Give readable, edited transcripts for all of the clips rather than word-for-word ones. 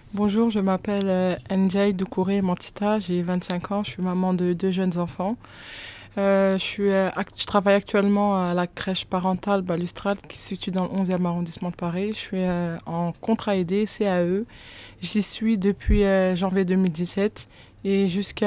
Bonjour, je m'appelle NJ Doucouré Mantita, j'ai 25 ans, je suis maman de deux jeunes enfants. Je travaille actuellement à la crèche parentale Balustrade qui se situe dans le 11e arrondissement de Paris. Je suis en contrat aidé, CAE. J'y suis depuis janvier 2017 et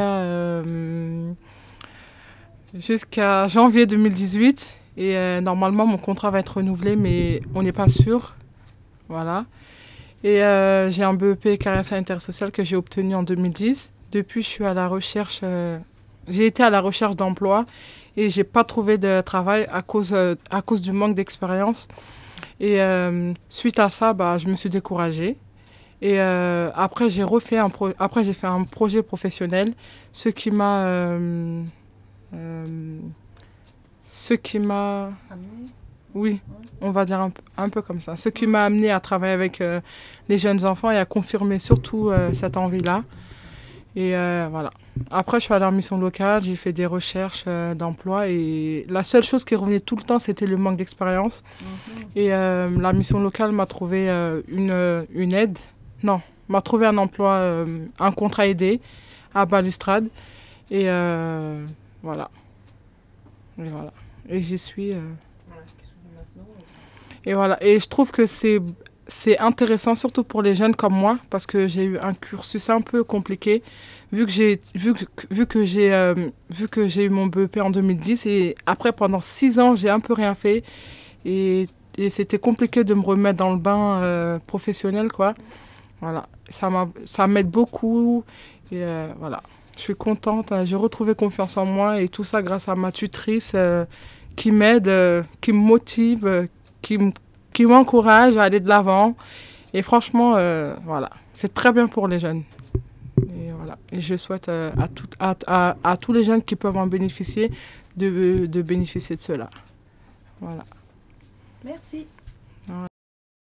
jusqu'à janvier 2018. Et normalement, mon contrat va être renouvelé, mais on n'est pas sûr. Voilà. Et j'ai un BEP carrière sanitaire et sociale que j'ai obtenu en 2010. Depuis, je suis à la recherche. J'ai été à la recherche d'emploi et j'ai pas trouvé de travail à cause du manque d'expérience. Et suite à ça, bah, je me suis découragée. Et après, j'ai fait un projet professionnel, ce qui m'a, euh, ce qui m'a, Amener. oui, on va dire un peu comme ça. Ce qui m'a amené à travailler avec les jeunes enfants et à confirmer surtout cette envie-là. Et voilà. Après, je suis allée en mission locale, j'ai fait des recherches d'emploi et la seule chose qui revenait tout le temps, c'était le manque d'expérience. Et la mission locale m'a trouvé une aide. Non, m'a trouvé un emploi, un contrat aidé à Balustrade. Et voilà. Et voilà. Et j'y suis. Voilà, qui sont maintenant. Et voilà. Et je trouve que c'est intéressant, surtout pour les jeunes comme moi, parce que j'ai eu un cursus un peu compliqué, vu que j'ai eu mon BEP en 2010, et après, pendant 6 ans, j'ai un peu rien fait, et, et c'était compliqué de me remettre dans le bain professionnel, quoi. Voilà. Ça m'aide beaucoup, et voilà. Je suis contente, j'ai retrouvé confiance en moi, et tout ça grâce à ma tutrice qui m'aide, qui me motive, qui me qui m'encourage à aller de l'avant. Et franchement, voilà, c'est très bien pour les jeunes. Et, voilà. Et je souhaite à tous les jeunes qui peuvent en bénéficier de bénéficier de cela. Voilà. Merci.